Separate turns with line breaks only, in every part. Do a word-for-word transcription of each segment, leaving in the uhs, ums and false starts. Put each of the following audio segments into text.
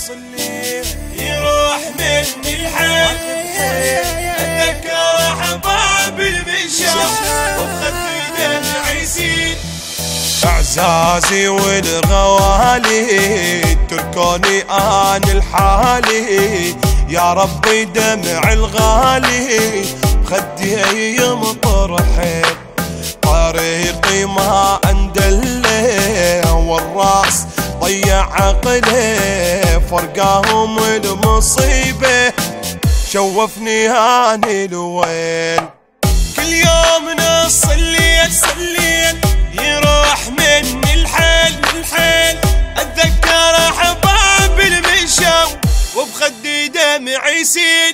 الليل يروح مني الحال، اتذكر احباب المشاة وبخدي دمع يسيل. اعزازي والغوالي تركوني ان الحالي، يا ربي دمع الغالي بخدي يمطر حيل. طريقي ما اندله والراس ضيع عقله، فرقاهم المصيبه شوفني هاني الويل. كل يوم نص الليل الليل يروح مني الحيل الحيل، اتذكر احباب المشاو وبخدي دمع يسيل.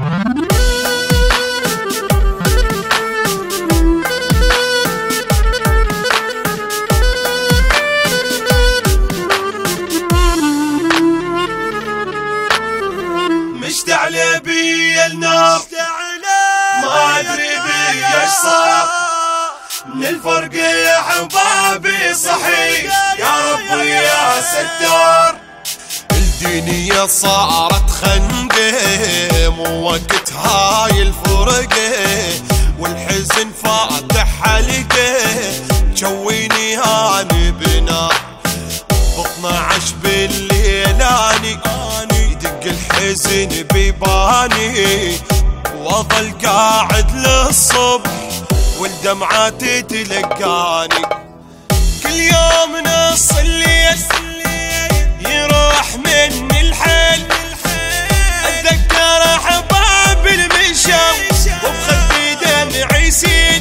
مشتعلة بي النار ما ادري بي ايش صار، من الفرق يا حبابي صحيح يا ربي يا ستار. الدنيا صارت خنقه مو وقت هاي الفرقه، والحزن فاتح حلقه جويني هاني بنار. باثنعش بالليل اني يدق الحزن بيباني، واظل قاعد للصبح والدمعات تتلقاني. كل يوم نص الليل يروح مني الحيل، اتذكر احباب المشاو وبخدي دمع يسيل.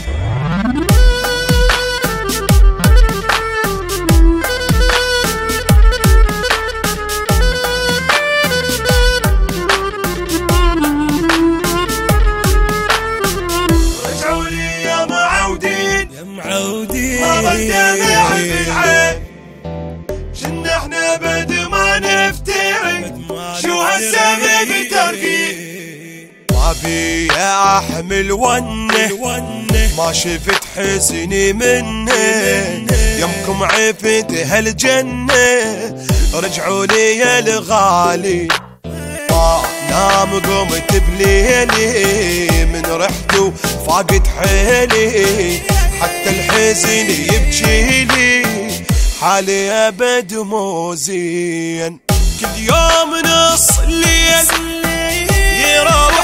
جنا احنا بد ما نفترق، شو هالسبب تركي. ما بي احمل ونه ما شفت حزني منه، يمكم عفت هالجنه رجعوا لي يا الغالي. ما نام قمت بليلي من رحته فاقد حيلي، حتى الحزن يبجيلي حالي ابد مو زين. كل يوم نص الليل يروح